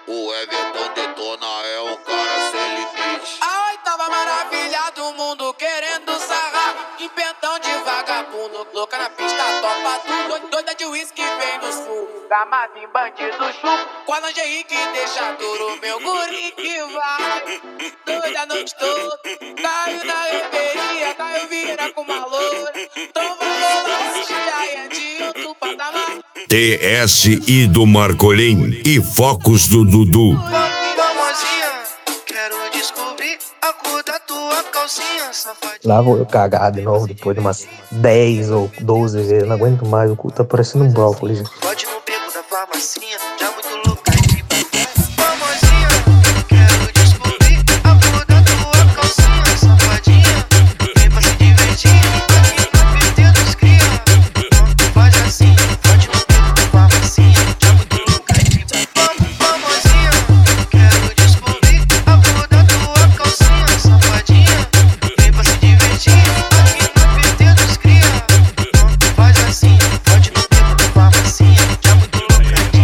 O Everton detona, é um cara sem limite. A oitava maravilha do mundo querendo sarrar. Inventão de vagabundo, louca na pista, topa tudo. Doida de uísque vem no sul, gamado em bandido chupo. Com a lingerie que deixa duro, meu guri que vai. Doida a noite toda, caiu na reveria, caiu vira com uma loura. Então vamos lá, já é de outro patamar. TSI do Marcolin e Focos do Dudu. Famosinha, quero descobrir a cor da tua calcinha, safadinha. Lá vou eu cagar de novo depois de umas 10 ou 12 vezes. Não aguento mais, o cu tá parecendo um brócolis. Pode no beco da farmacinha, já muito louca de famosinha, quero descobrir a cor da tua calcinha, safadinha. Vem pra se divertir, aqui no PT dos cria. Faz assim, pode no beco da farmacinha, já muito louca de famosinha, quero descobrir a cor da tua calcinha, safadinha. Vem pra se divertir, aqui no PT dos cria. Faz assim, pode no beco da farmacinha, já muito louca de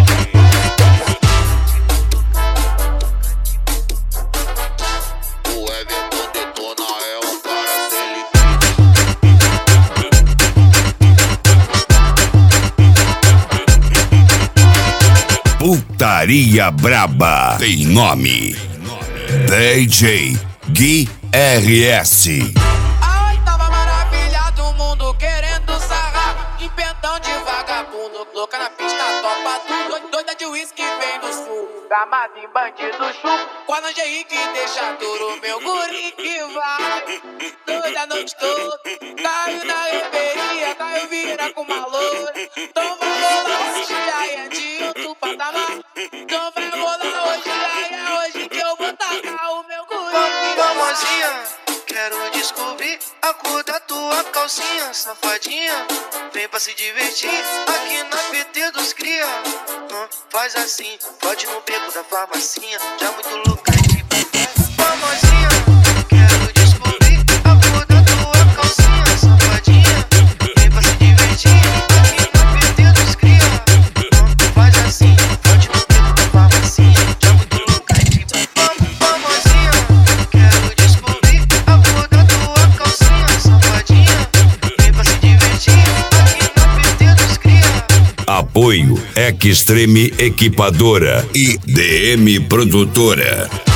O Everton detona, é um cara sem limite. Putaria Braba tem nome: DJ Gui RS. A oitava maravilha do mundo querendo sarrar. Inventão de vagabundo, louca na pista, topa tudo. Doida de uísque vem do sul, gamado em bandido chupo. Com a lingerie que deixa duro, meu guri que vai. Doida a noite toda, caiu na reveria, caiu vira com uma loura. Então vamos lá, já é de outro patamar. Então vamos lá, hoje é hoje que eu vou tacar o meu guri. famosinha, quero descobrir a cor da tua calcinha, safadinha. Vem pra se divertir, aqui na PT dos cria. Faz assim, pode no beco da farmacinha, já muito louca de famosinha, quero descobrir a cor da tua calcinha, safadinha. Vem pra se divertir, aqui na PT dos cria. Faz assim, pode no beco da farmacinha, já muito louca de famosinha, quero descobrir a cor da tua calcinha, safadinha. Vem pra se divertir, aqui na PT dos cria. Apoio Extreme Equipadora e DM Produtora.